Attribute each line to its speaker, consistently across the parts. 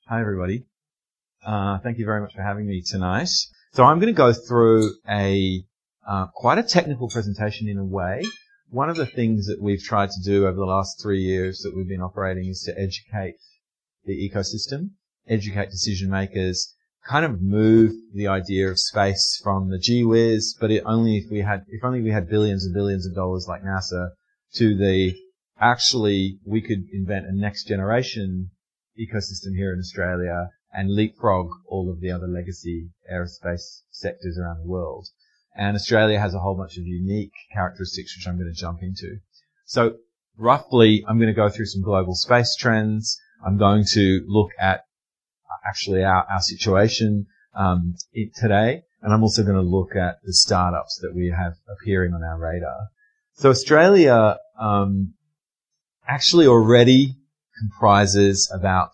Speaker 1: Hi, everybody. Thank you very much for having me tonight. So I'm going to go through quite a technical presentation in a way. One of the things that we've tried to do over the last 3 years that we've been operating is to educate the ecosystem, educate decision makers, kind of move the idea of space from the gee whiz, but if only we had billions and billions of dollars like NASA, to the actually we could invent a next generation ecosystem here in Australia and leapfrog all of the other legacy aerospace sectors around the world. And Australia has a whole bunch of unique characteristics which I'm going to jump into. So roughly, I'm going to go through some global space trends. I'm going to look at actually our situation today, and I'm also going to look at the startups that we have appearing on our radar. So Australia actually already comprises about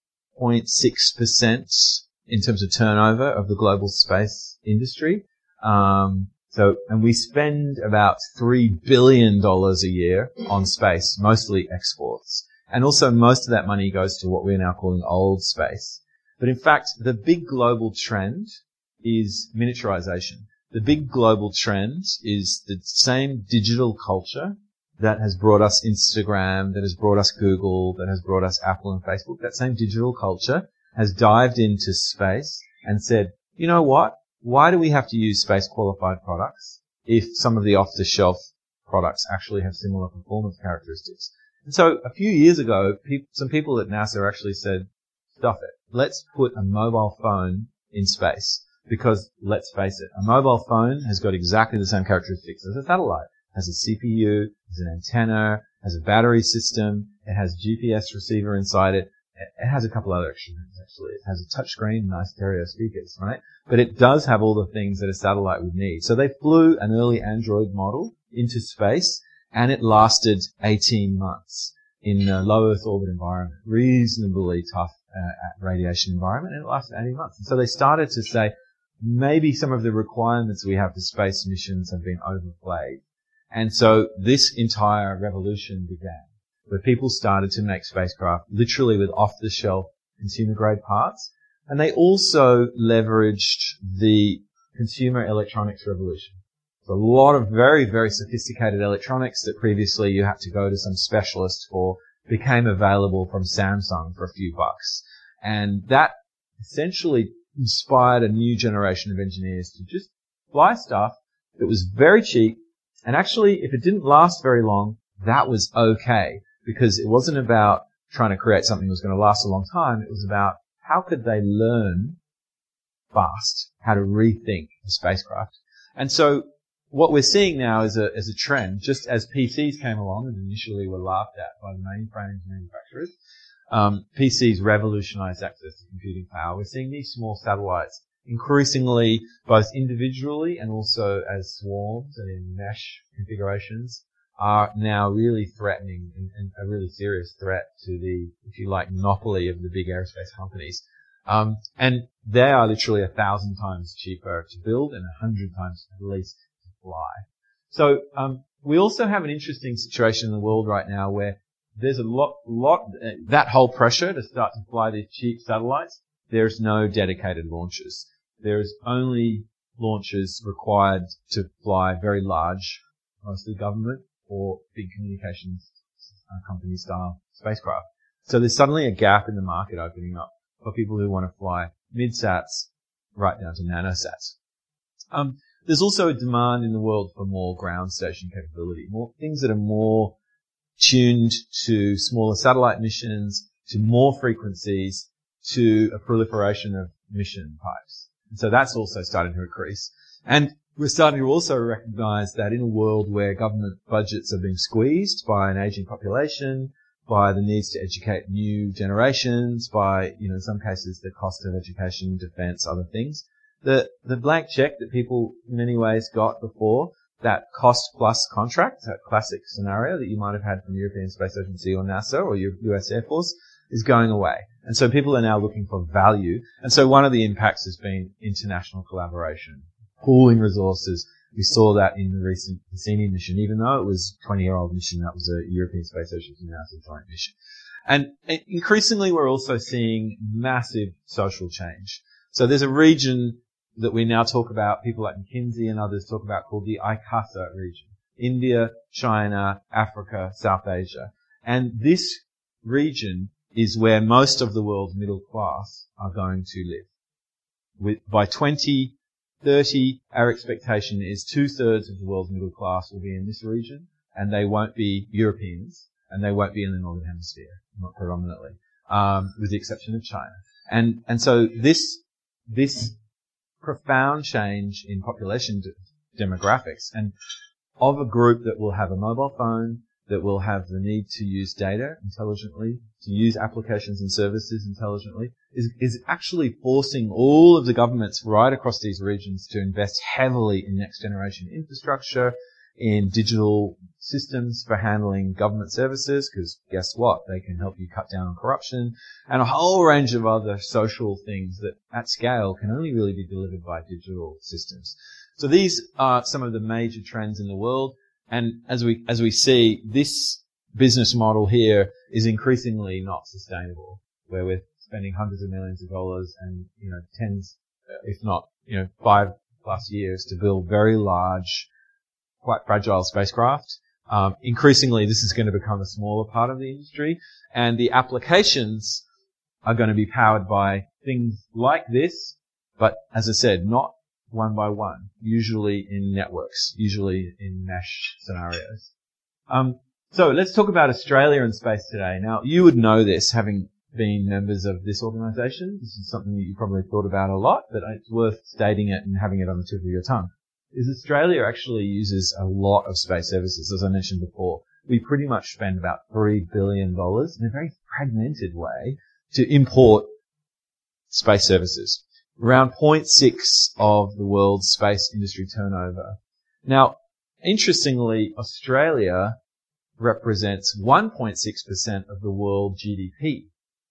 Speaker 1: 0.6% in terms of turnover of the global space industry. And we spend about $3 billion a year on space, mostly exports. And also most of that money goes to what we're now calling old space. But in fact, the big global trend is miniaturization. The big global trend is the same digital culture that has brought us Instagram, that has brought us Google, that has brought us Apple and Facebook. That same digital culture has dived into space and said, you know what? Why do we have to use space qualified products if some of the off-the-shelf products actually have similar performance characteristics? And so a few years ago, some people at NASA actually said, stuff it. Let's put a mobile phone in space, because let's face it, a mobile phone has got exactly the same characteristics as a satellite. It has a CPU, has an antenna, has a battery system, it has a GPS receiver inside it. It has a couple other extra things, actually. It has a touchscreen, nice stereo speakers, right? But it does have all the things that a satellite would need. So they flew an early Android model into space, and it lasted 18 months in a low Earth orbit environment, reasonably tough radiation environment, and it lasted 18 months. And so they started to say, maybe some of the requirements we have for space missions have been overplayed. And so this entire revolution began, where people started to make spacecraft literally with off-the-shelf consumer-grade parts. And they also leveraged the consumer electronics revolution. So a lot of very, very sophisticated electronics that previously you had to go to some specialist for became available from Samsung for a few bucks. And that essentially inspired a new generation of engineers to just fly stuff that was very cheap. And actually, if it didn't last very long, that was okay, because it wasn't about trying to create something that was going to last a long time. It was about how could they learn fast how to rethink the spacecraft. And so what we're seeing now is a trend, just as PCs came along and initially were laughed at by the mainframe manufacturers. PCs revolutionized access to computing power. We're seeing these small satellites increasingly, both individually and also as swarms and in mesh configurations, are now really threatening and a really serious threat to the, if you like, monopoly of the big aerospace companies. And they are literally 1,000 times cheaper to build and 100 times at least to fly. So we also have an interesting situation in the world right now where there's a lot that whole pressure to start to fly these cheap satellites. There's no dedicated launchers. There's only launchers required to fly very large, mostly government or big communications company style spacecraft. So there's suddenly a gap in the market opening up for people who want to fly mid-sats right down to nanosats. There's also a demand in the world for more ground station capability, more things that are more tuned to smaller satellite missions, to more frequencies, to a proliferation of mission types. And so that's also starting to increase. And we're starting to also recognize that in a world where government budgets are being squeezed by an aging population, by the needs to educate new generations, by, in some cases, the cost of education, defense, other things, the blank check that people in many ways got before, that cost plus contract, that classic scenario that you might have had from European Space Agency or NASA or your US Air Force, is going away. And so people are now looking for value. And so one of the impacts has been international collaboration, pooling resources. We saw that in the recent Cassini mission, even though it was a 20-year-old mission, that was a European Space Agency NASA joint mission. And increasingly, we're also seeing massive social change. So there's a region that we now talk about, people like McKinsey and others talk about, called the ICASA region. India, China, Africa, South Asia. And this region is where most of the world's middle class are going to live. By 2030, our expectation is 2/3 of the world's middle class will be in this region, and they won't be Europeans, and they won't be in the Northern Hemisphere, not predominantly, with the exception of China. And so this profound change in population demographics, and of a group that will have a mobile phone, that will have the need to use data intelligently, to use applications and services intelligently, is actually forcing all of the governments right across these regions to invest heavily in next generation infrastructure, in digital systems for handling government services, because guess what? They can help you cut down on corruption, and a whole range of other social things that at scale can only really be delivered by digital systems. So these are some of the major trends in the world. And as we see, this business model here is increasingly not sustainable, where we're spending hundreds of millions of dollars and, tens, if not, 5+ years to build very large, quite fragile spacecraft. Increasingly, this is going to become a smaller part of the industry, and the applications are going to be powered by things like this, but as I said, not one by one, usually in networks, usually in mesh scenarios. So let's talk about Australia and space today. Now, you would know this, having been members of this organization. This is something that you probably thought about a lot, but it's worth stating it and having it on the tip of your tongue. Is Australia actually uses a lot of space services, as I mentioned before. We pretty much spend about $3 billion in a very fragmented way to import space services. Around 0.6 of the world's space industry turnover. Now, interestingly, Australia represents 1.6% of the world GDP.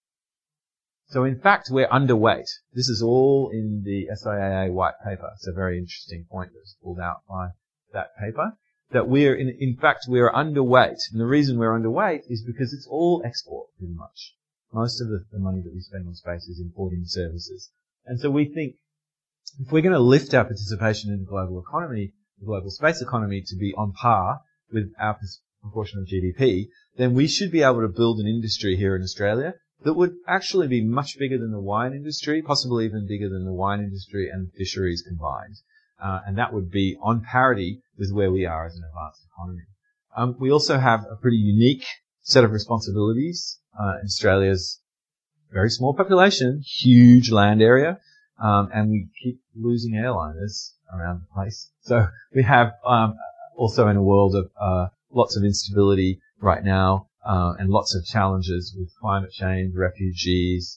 Speaker 1: So in fact, we're underweight. This is all in the SIAA white paper. It's a very interesting point that's pulled out by that paper. That we're, in fact, we're underweight. And the reason we're underweight is because it's all export, pretty much. Most of the money that we spend on space is importing services. And so we think if we're going to lift our participation in the global economy, the global space economy, to be on par with our proportion of GDP, then we should be able to build an industry here in Australia that would actually be much bigger than the wine industry, possibly even bigger than the wine industry and fisheries combined. And that would be on parity with where we are as an advanced economy. We also have a pretty unique set of responsibilities. Australia's very small population, huge land area, and we keep losing airliners around the place. So we have also in a world of lots of instability right now, and lots of challenges with climate change, refugees,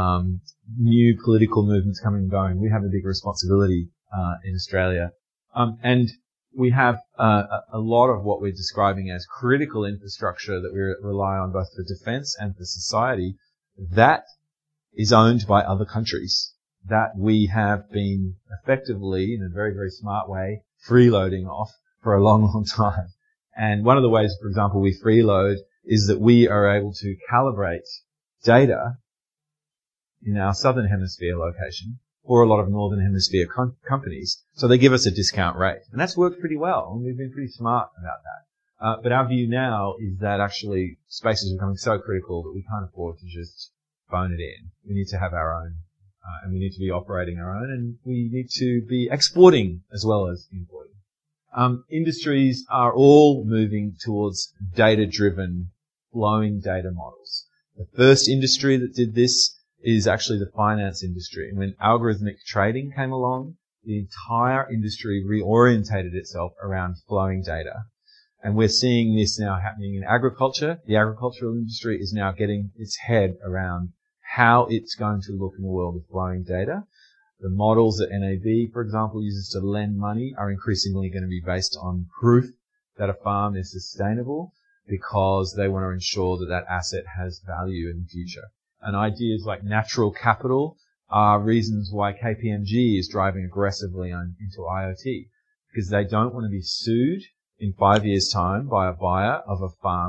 Speaker 1: new political movements coming and going. We have a big responsibility in Australia, and we have a lot of what we're describing as critical infrastructure that we rely on both for defence and for society. That is owned by other countries that we have been effectively, in a very, very smart way, freeloading off for a long, long time. And one of the ways, for example, we freeload is that we are able to calibrate data in our southern hemisphere location for a lot of northern hemisphere companies. So they give us a discount rate. And that's worked pretty well. And we've been pretty smart about that. But our view now is that actually space is becoming so critical that we can't afford to just phone it in. We need to have our own, and we need to be operating our own, and we need to be exporting as well as importing. Industries are all moving towards data-driven, flowing data models. The first industry that did this is actually the finance industry. And when algorithmic trading came along, the entire industry reorientated itself around flowing data. And we're seeing this now happening in agriculture. The agricultural industry is now getting its head around how it's going to look in the world of flowing data. The models that NAB, for example, uses to lend money are increasingly going to be based on proof that a farm is sustainable because they want to ensure that that asset has value in the future. And ideas like natural capital are reasons why KPMG is driving aggressively into IoT, because they don't want to be sued in 5 years' time by a buyer of a farm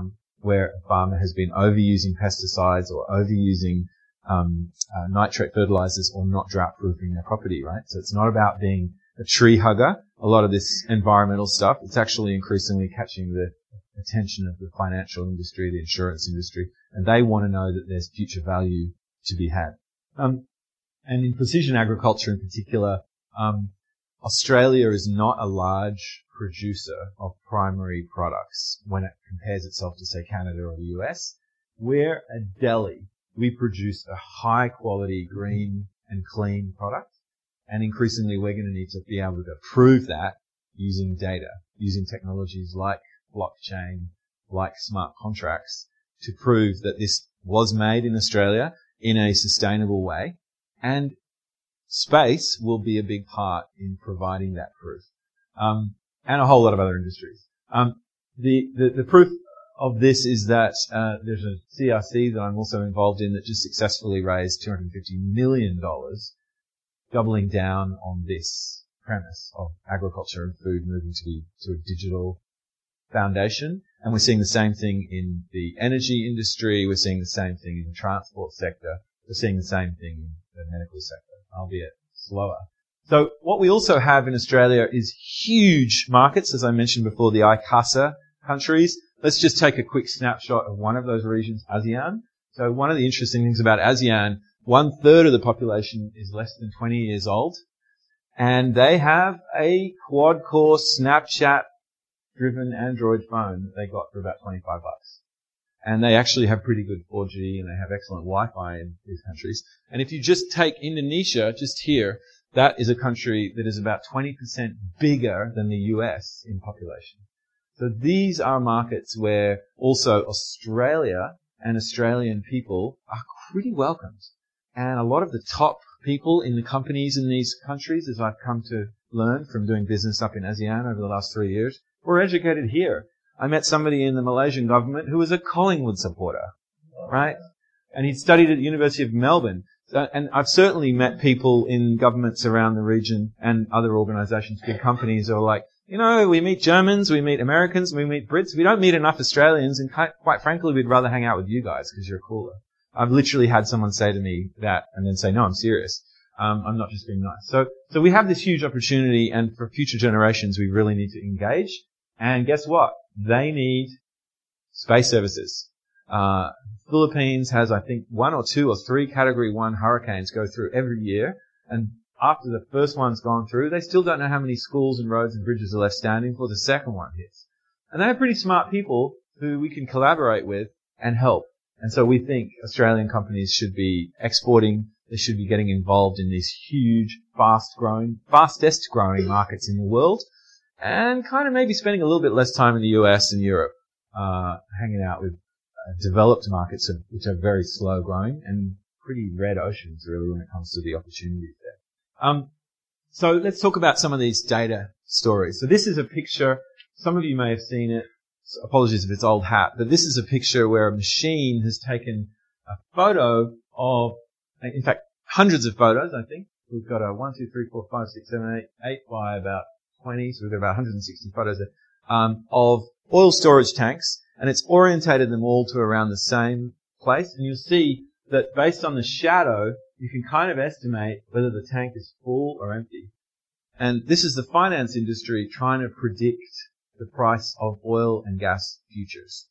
Speaker 1: where a farmer has been overusing pesticides or overusing nitrate fertilizers or not drought-proofing their property, right? So it's not about being a tree hugger. A lot of this environmental stuff, it's actually increasingly catching the attention of the financial industry, the insurance industry, and they want to know that there's future value to be had. And in precision agriculture in particular, Australia is not a large producer of primary products when it compares itself to, say, Canada or the US. We're a deli. We produce a high quality green and clean product. And increasingly we're going to need to be able to prove that using data, using technologies like blockchain, like smart contracts to prove that this was made in Australia in a sustainable way. And space will be a big part in providing that proof. And a whole lot of other industries. The proof of this is that there's a CRC that I'm also involved in that just successfully raised $250 million, doubling down on this premise of agriculture and food moving to a digital foundation. And we're seeing the same thing in the energy industry. We're seeing the same thing in the transport sector. We're seeing the same thing in the medical sector, albeit slower. So what we also have in Australia is huge markets, as I mentioned before, the ICASA countries. Let's just take a quick snapshot of one of those regions, ASEAN. So one of the interesting things about ASEAN, 1/3 of the population is less than 20 years old, and they have a quad-core Snapchat-driven Android phone that they got for about $25. And they actually have pretty good 4G, and they have excellent Wi-Fi in these countries. And if you just take Indonesia, just here, that is a country that is about 20% bigger than the US in population. So these are markets where also Australia and Australian people are pretty welcomed. And a lot of the top people in the companies in these countries, as I've come to learn from doing business up in ASEAN over the last 3 years, were educated here. I met somebody in the Malaysian government who was a Collingwood supporter, right? And he'd studied at the University of Melbourne. And I've certainly met people in governments around the region and other organizations, big companies, who are like, you know, we meet Germans, we meet Americans, we meet Brits. We don't meet enough Australians, and quite frankly, we'd rather hang out with you guys because you're cooler. I've literally had someone say to me that and then say, no, I'm serious. I'm not just being nice. So we have this huge opportunity, and for future generations, we really need to engage. And guess what? They need space services. Philippines has, I think, 1 or 2 or 3 Category 1 hurricanes go through every year. And after the first one's gone through, they still don't know how many schools and roads and bridges are left standing before the second one hits. And they're pretty smart people who we can collaborate with and help. And so we think Australian companies should be exporting. They should be getting involved in these huge, fastest growing markets in the world, and kind of maybe spending a little bit less time in the US and Europe, hanging out with developed markets which are very slow growing and pretty red oceans really when it comes to the opportunities there. So let's talk about some of these data stories. So this is a picture. Some of you may have seen it. So apologies if it's old hat, but this is a picture where a machine has taken a photo of, in fact, hundreds of photos, I think. We've got a 1, 2, 3, 4, 5, 6, 7, 8 by about 20, so we've got about 160 photos there, of oil storage tanks, and it's orientated them all to around the same place. And you'll see that based on the shadow, you can kind of estimate whether the tank is full or empty. And this is the finance industry trying to predict the price of oil and gas futures.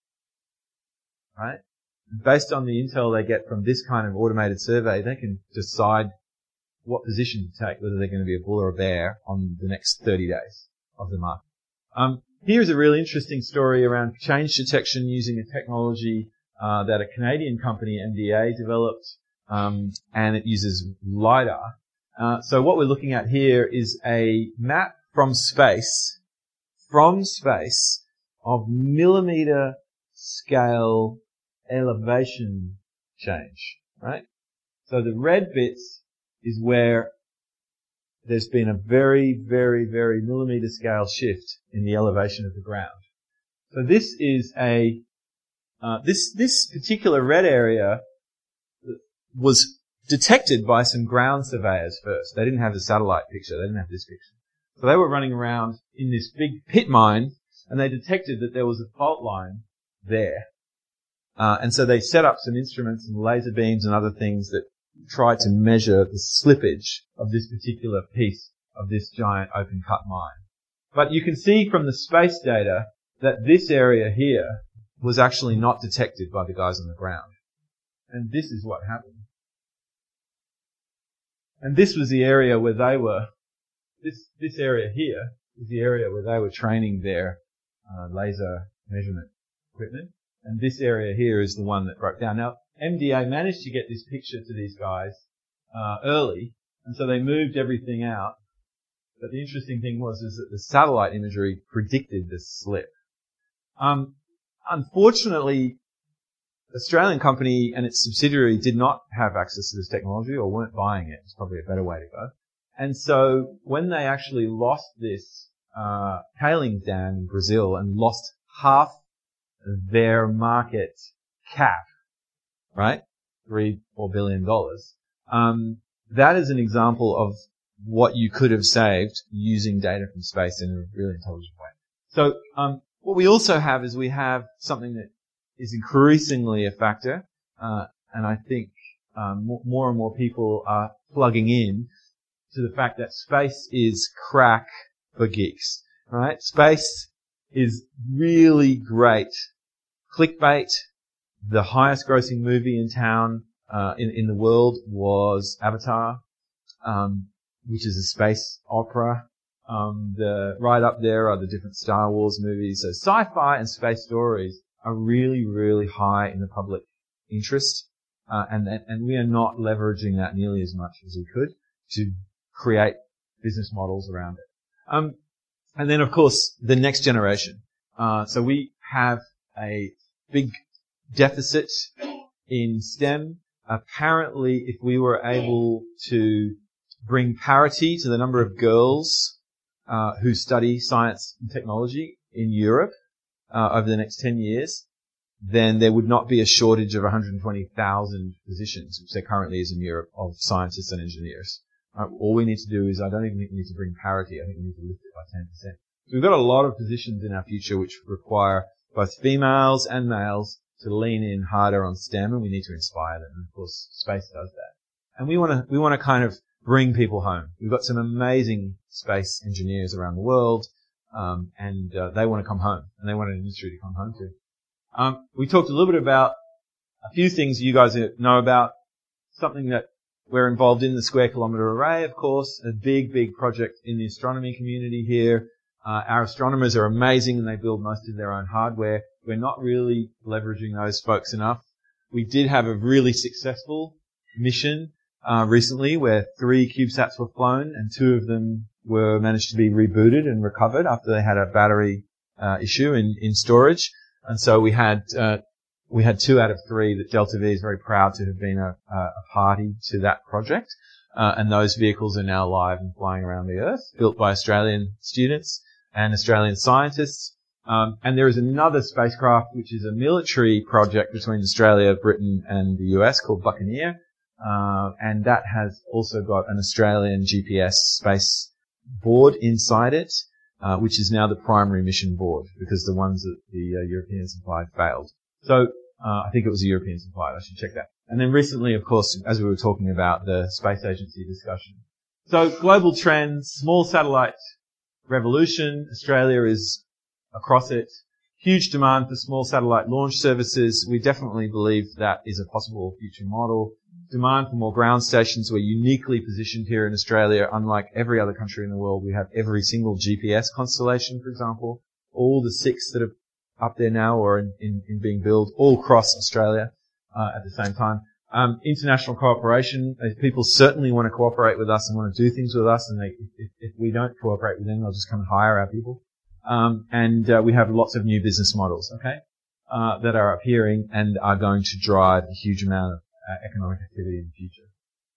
Speaker 1: Right? Based on the intel they get from this kind of automated survey, they can decide what position to take, whether they're going to be a bull or a bear on the next 30 days of the market. Here's a really interesting story around change detection using a technology that a Canadian company, MDA, developed, and it uses LiDAR. So what we're looking at here is a map from space of millimeter scale elevation change, right? So the red bits is where there's been a very, very, very millimeter scale shift in the elevation of the ground. So this is this particular red area was detected by some ground surveyors first. They didn't have the satellite picture. They didn't have this picture. So they were running around in this big pit mine, and they detected that there was a fault line there. And so they set up some instruments and laser beams and other things that tried to measure the slippage of this particular piece of this giant open cut mine. But you can see from the space data that this area here was actually not detected by the guys on the ground. And this is what happened. And this was the area where they were, this area here is the area where they were training their laser measurement equipment. And this area here is the one that broke down. Now, MDA managed to get this picture to these guys early, and so they moved everything out. But the interesting thing was that the satellite imagery predicted this slip. Unfortunately, Australian company and its subsidiary did not have access to this technology or weren't buying it. It's probably a better way to go. And so when they actually lost this tailings dam in Brazil and lost half their market cap, right? $3-4 billion. That is an example of what you could have saved using data from space in a really intelligent way. So, what we also have is we have something that is increasingly a factor, and I think more and more people are plugging in to the fact that space is crack for geeks, right? Space is really great. Clickbait, the highest grossing movie in town, in the world was Avatar, which is a space opera. Right up there are the different Star Wars movies. So sci-fi and space stories are really, really high in the public interest, and we are not leveraging that nearly as much as we could to create business models around it. And then, of course, the next generation. So we have a big deficit in STEM. Apparently, if we were able to bring parity to the number of girls who study science and technology in Europe over the next 10 years, then there would not be a shortage of 120,000 positions, which there currently is in Europe, of scientists and engineers. All we need to do is, I don't even think we need to bring parity. I think we need to lift it by 10%. So we've got a lot of positions in our future which require both females and males to lean in harder on STEM, and we need to inspire them. And of course, space does that. And we want to kind of bring people home. We've got some amazing space engineers around the world, and they want to come home, and they want an industry to come home to. We talked a little bit about a few things you guys know about. Something that we're involved in, the Square Kilometre Array, of course, a big, big project in the astronomy community here. Our astronomers are amazing, and they build most of their own hardware. We're not really leveraging those folks enough. We did have a really successful mission recently where 3 CubeSats were flown, and 2 of them were managed to be rebooted and recovered after they had a battery issue in storage. And so we had 2 out of 3 that Delta V is very proud to have been a party to that project. And those vehicles are now live and flying around the Earth, built by Australian students and Australian scientists. And there is another spacecraft, which is a military project between Australia, Britain, and the US called Buccaneer. And that has also got an Australian GPS space board inside it, which is now the primary mission board, because the ones that the Europeans supplied failed. So, I think it was a European supplier. I should check that. And then recently, of course, as we were talking about, the space agency discussion. So, global trends, small satellite revolution. Australia is across it. Huge demand for small satellite launch services. We definitely believe that is a possible future model. Demand for more ground stations. We're uniquely positioned here in Australia. Unlike every other country in the world, we have every single GPS constellation, for example. All the 6 that are up there now or in being built, all across Australia at the same time. International cooperation. People certainly want to cooperate with us and want to do things with us, and if we don't cooperate with them, they'll just come and hire our people. And we have lots of new business models, okay, that are appearing and are going to drive a huge amount of economic activity in the future.